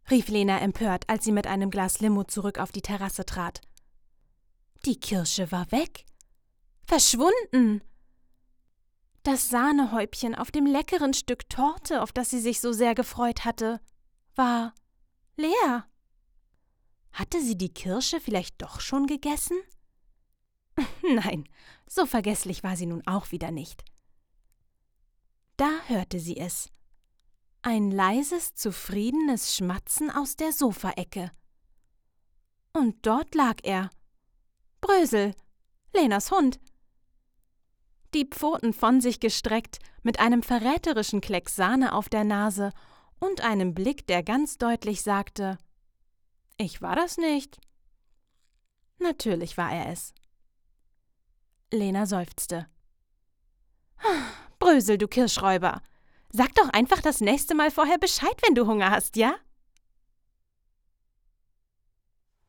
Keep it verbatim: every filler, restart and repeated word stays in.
rief Lena empört, als sie mit einem Glas Limo zurück auf die Terrasse trat. Die Kirsche war weg. Verschwunden. Das Sahnehäubchen auf dem leckeren Stück Torte, auf das sie sich so sehr gefreut hatte, war leer. Hatte sie die Kirsche vielleicht doch schon gegessen? Nein, so vergesslich war sie nun auch wieder nicht. Da hörte sie es. Ein leises, zufriedenes Schmatzen aus der Sofaecke. Und dort lag er. Brösel, Lenas Hund. Die Pfoten von sich gestreckt, mit einem verräterischen Klecks Sahne auf der Nase und einem Blick, der ganz deutlich sagte: »Ich war das nicht.« Natürlich war er es. Lena seufzte. »Brösel, du Kirschräuber, sag doch einfach das nächste Mal vorher Bescheid, wenn du Hunger hast, ja?«